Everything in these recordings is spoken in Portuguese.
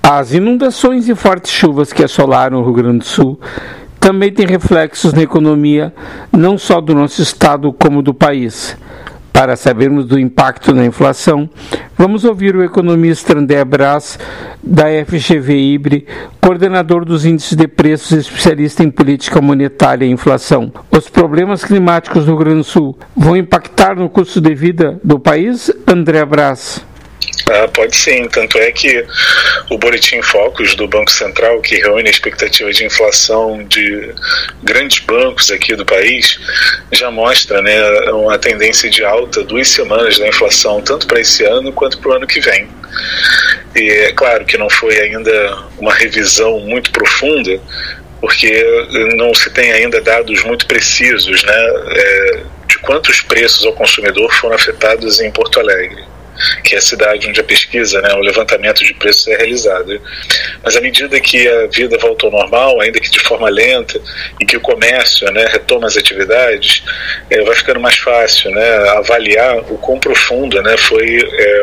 As inundações e fortes chuvas que assolaram o Rio Grande do Sul também têm reflexos na economia, não só do nosso estado como do país. Para sabermos do impacto na inflação, vamos ouvir o economista André Brás, da FGV-IBRE, coordenador dos índices de preços e especialista em política monetária e inflação. Os problemas climáticos no Rio Grande do Sul vão impactar no custo de vida do país, André Brás? Pode sim, tanto é que o Boletim Focus do Banco Central, que reúne a expectativa de inflação de grandes bancos aqui do país, já mostra, né, uma tendência de alta 2 semanas da inflação, tanto para esse ano quanto para o ano que vem. E é claro que não foi ainda uma revisão muito profunda, porque não se tem ainda dados muito precisos, né, de quantos preços ao consumidor foram afetados em Porto Alegre, que é a cidade onde a pesquisa, né, o levantamento de preços é realizado. Mas à medida que a vida volta ao normal, ainda que de forma lenta, e que o comércio, né, retoma as atividades, vai ficando mais fácil, né, avaliar o quão profundo, né, foi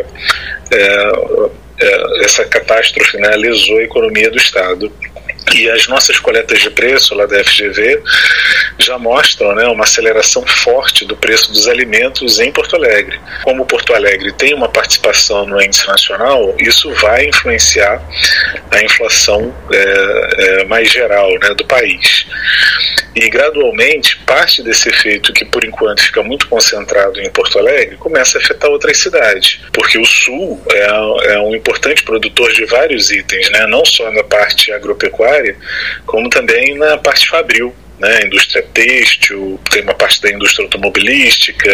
essa catástrofe, né, lesou a economia do Estado. E as nossas coletas de preço lá da FGV já mostram, né, uma aceleração forte do preço dos alimentos em Porto Alegre. Como Porto Alegre tem uma participação no índice nacional, isso vai influenciar a inflação mais geral, né, do país. E gradualmente, parte desse efeito, que por enquanto fica muito concentrado em Porto Alegre, começa a afetar outras cidades, porque o Sul é um importante produtor de vários itens, né, não só na parte agropecuária, como também na parte fabril, né, indústria têxtil, tem uma parte da indústria automobilística,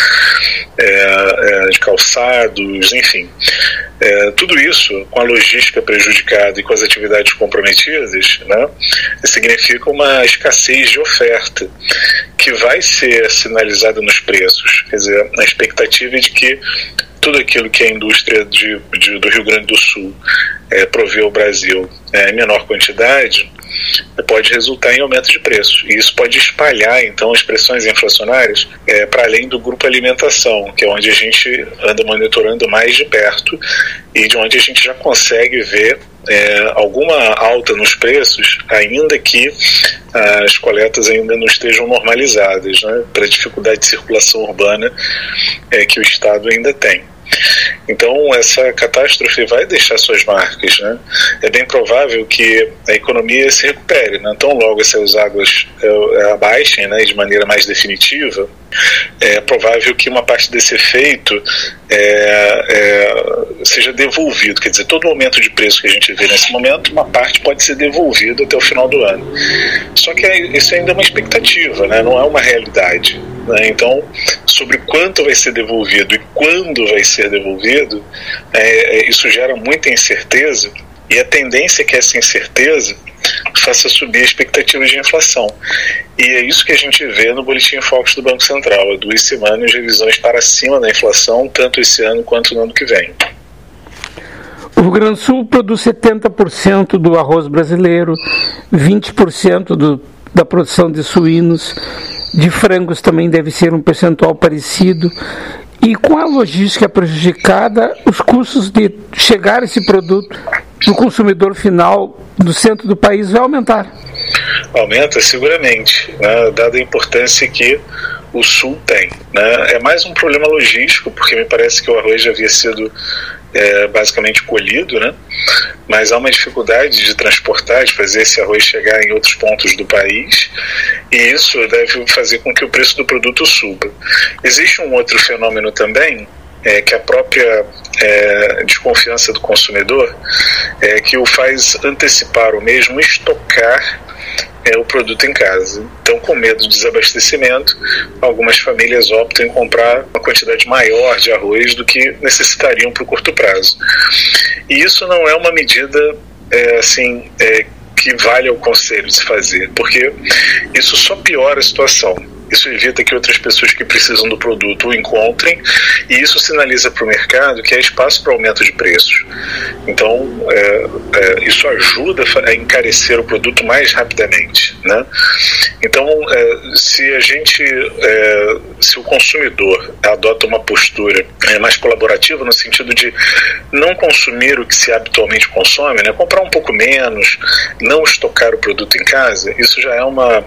de calçados, enfim. Tudo isso, com a logística prejudicada e com as atividades comprometidas, né, significa uma escassez de oferta, que vai ser sinalizada nos preços. Quer dizer, a expectativa é de que tudo aquilo que a indústria do Rio Grande do Sul provê ao Brasil em menor quantidade, pode resultar em aumento de preços. E isso pode espalhar, então, as pressões inflacionárias para além do grupo alimentação, que é onde a gente anda monitorando mais de perto e de onde a gente já consegue ver alguma alta nos preços, ainda que as coletas ainda não estejam normalizadas, né, para a dificuldade de circulação urbana que o Estado ainda tem. Então essa catástrofe vai deixar suas marcas, né? É bem provável que a economia se recupere, né? Então logo essas águas abaixem, né, de maneira mais definitiva, é provável que uma parte desse efeito seja devolvido. Quer dizer, todo o aumento de preço que a gente vê nesse momento, uma parte pode ser devolvida até o final do ano. Só que isso ainda é uma expectativa, né? Não é uma realidade, né? Então, sobre quanto vai ser devolvido e quando vai ser devolvido, isso gera muita incerteza, e a tendência é que essa incerteza faça subir a expectativa de inflação. E é isso que a gente vê no Boletim Focus do Banco Central, 2 semanas de revisões para cima da inflação, tanto esse ano quanto no ano que vem. O Rio Grande do Sul produz 70% do arroz brasileiro, 20% da produção de suínos, de frangos também deve ser um percentual parecido. E com a logística prejudicada, os custos de chegar esse produto no consumidor final do centro do país vai aumentar. Aumenta seguramente, né, dada a importância que o Sul tem, né? É mais um problema logístico, porque me parece que o arroz já havia sido basicamente colhido, né? Mas há uma dificuldade de transportar, de fazer esse arroz chegar em outros pontos do país, e isso deve fazer com que o preço do produto suba. Existe um outro fenômeno também, que a própria desconfiança do consumidor que o faz antecipar ou mesmo estocar o produto em casa. Então, com medo de desabastecimento, algumas famílias optam em comprar uma quantidade maior de arroz do que necessitariam para o curto prazo. E isso não é uma medida que vale ao conselho de se fazer, porque isso só piora a situação. Isso evita que outras pessoas que precisam do produto o encontrem, e isso sinaliza para o mercado que há espaço para aumento de preços. Então, isso ajuda a encarecer o produto mais rapidamente, né? Então, se o consumidor adota uma postura mais colaborativa, no sentido de não consumir o que se habitualmente consome, né? Comprar um pouco menos, não estocar o produto em casa, isso já é uma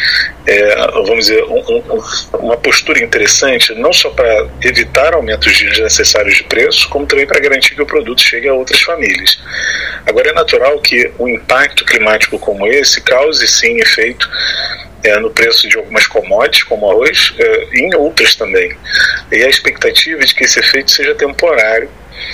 uma postura interessante, não só para evitar aumentos desnecessários de preço, como também para garantir que o produto chegue a outras famílias. Agora, é natural que um impacto climático como esse cause sim efeito no preço de algumas commodities, como arroz, e em outras também. E a expectativa é de que esse efeito seja temporário,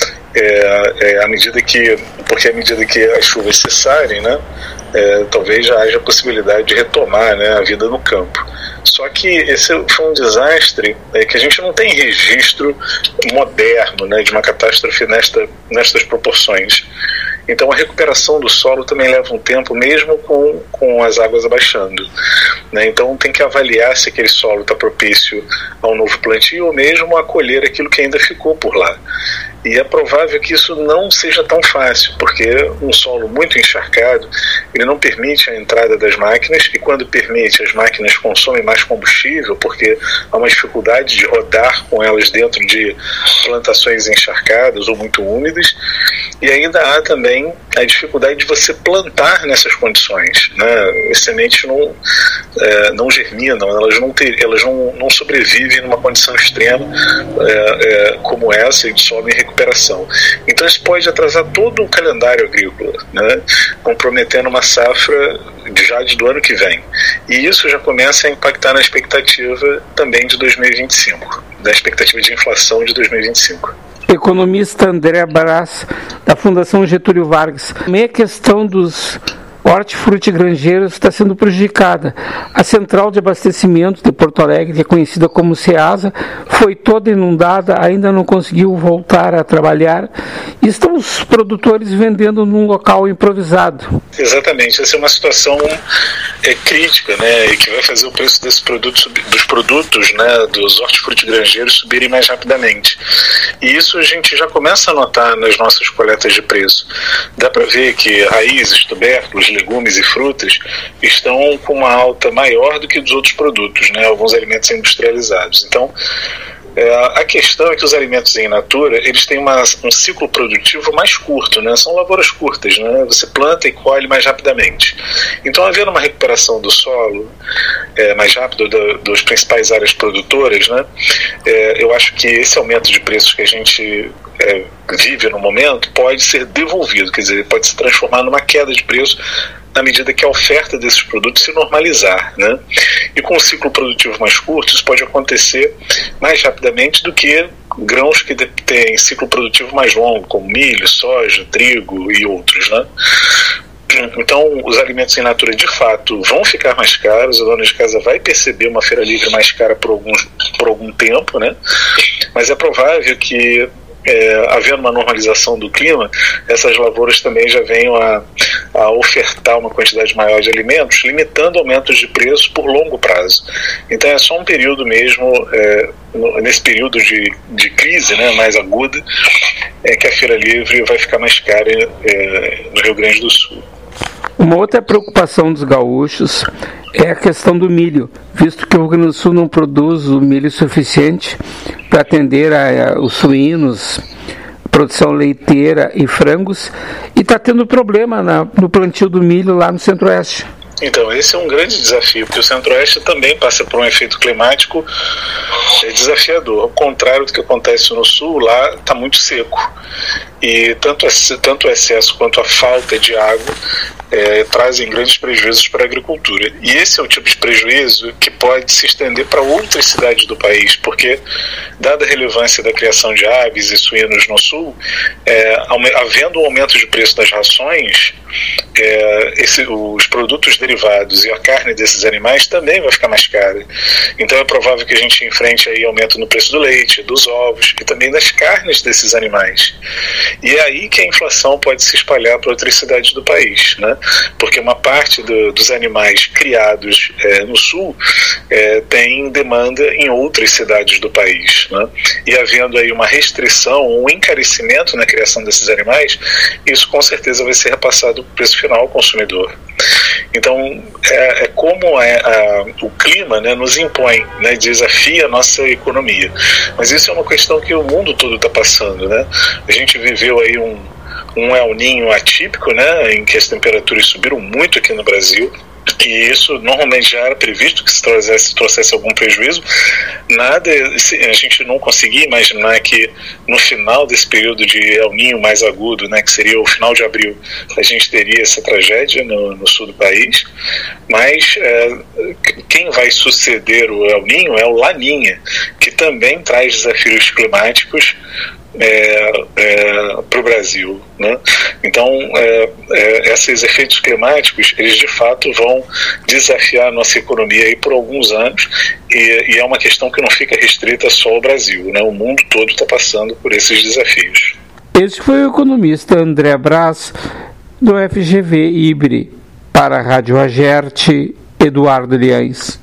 à medida que as chuvas cessarem, né? Talvez já haja possibilidade de retomar, né, a vida no campo. Só que esse foi um desastre que a gente não tem registro moderno, né, de uma catástrofe nestas proporções. Então a recuperação do solo também leva um tempo, mesmo com as águas abaixando, né? Então tem que avaliar se aquele solo está propício ao novo plantio ou mesmo a colher aquilo que ainda ficou por lá. E é provável que isso não seja tão fácil, porque um solo muito encharcado, ele não permite a entrada das máquinas, e quando permite, as máquinas consomem mais combustível, porque há uma dificuldade de rodar com elas dentro de plantações encharcadas ou muito úmidas, e ainda há também a dificuldade de você plantar nessas condições, né? As sementes não germinam, elas não sobrevivem numa condição extrema como essa, de solo em recuperação. Então isso pode atrasar todo o calendário agrícola, né? Comprometendo uma safra já do ano que vem. E isso já começa a impactar na expectativa também de 2025, da expectativa de inflação de 2025. Economista André Brás, da Fundação Getúlio Vargas. Também a questão dos hortifrutigranjeiros está sendo prejudicada. A central de abastecimento de Porto Alegre, que é conhecida como CEASA, foi toda inundada, ainda não conseguiu voltar a trabalhar, e estão os produtores vendendo num local improvisado. Exatamente, essa é uma situação crítica, né, e que vai fazer o preço dos produtos, né, dos hortifrutigranjeiros subirem mais rapidamente. E isso a gente já começa a notar nas nossas coletas de preço. Dá para ver que raízes, tubérculos, legumes e frutas estão com uma alta maior do que dos outros produtos, né, alguns alimentos industrializados. Então, a questão é que os alimentos in natura, eles têm um ciclo produtivo mais curto, né? São lavouras curtas, né? Você planta e colhe mais rapidamente. Então, havendo uma recuperação do solo mais rápido das principais áreas produtoras, né? Eu acho que esse aumento de preços que a gente vive no momento pode ser devolvido, quer dizer, pode se transformar numa queda de preço na medida que a oferta desses produtos se normalizar, né? E com um ciclo produtivo mais curto, isso pode acontecer mais rapidamente do que grãos que têm ciclo produtivo mais longo, como milho, soja, trigo e outros, né? Então, os alimentos in natura, de fato, vão ficar mais caros, a dona de casa vai perceber uma feira livre mais cara por algum tempo, né? Mas é provável que, havendo uma normalização do clima, essas lavouras também já venham a ofertar uma quantidade maior de alimentos, limitando aumentos de preço por longo prazo. Então é só um período mesmo, nesse período de crise, né, mais aguda, que a feira livre vai ficar mais cara no Rio Grande do Sul. Uma outra preocupação dos gaúchos é a questão do milho, visto que o Rio Grande do Sul não produz o milho suficiente para atender os suínos, produção leiteira e frangos, e está tendo problema no plantio do milho lá no Centro-Oeste. Então, esse é um grande desafio, porque o Centro-Oeste também passa por um efeito climático desafiador. Ao contrário do que acontece no Sul, lá está muito seco. E tanto o excesso quanto a falta de água trazem grandes prejuízos para a agricultura. E esse é o tipo de prejuízo que pode se estender para outras cidades do país, porque, dada a relevância da criação de aves e suínos no Sul, havendo um aumento de preço das rações, os produtos derivados e a carne desses animais também vai ficar mais cara. Então é provável que a gente enfrente aí aumento no preço do leite, dos ovos e também das carnes desses animais. E é aí que a inflação pode se espalhar para outras cidades do país, né? Porque uma parte dos animais criados no sul tem demanda em outras cidades do país, né? E havendo aí uma restrição, um encarecimento na criação desses animais, isso com certeza vai ser repassado para o preço final ao consumidor. Então, como o clima, né, nos impõe, né, desafia a nossa economia. Mas isso é uma questão que o mundo todo está passando, né? A gente viveu aí um El Niño atípico, né, em que as temperaturas subiram muito aqui no Brasil, e isso normalmente já era previsto que se trouxesse algum prejuízo. A gente não conseguia imaginar que no final desse período de El Niño mais agudo, né, que seria o final de abril, a gente teria essa tragédia no sul do país. Mas quem vai suceder o El Niño é o Laninha, que também traz desafios climáticos para o Brasil, né? Então, esses efeitos climáticos, eles de fato vão desafiar a nossa economia aí por alguns anos, e é uma questão que não fica restrita só ao Brasil, né? O mundo todo está passando por esses desafios. Este foi o economista André Braz, do FGV IBRE, para a Rádio Agerte, Eduardo Liães.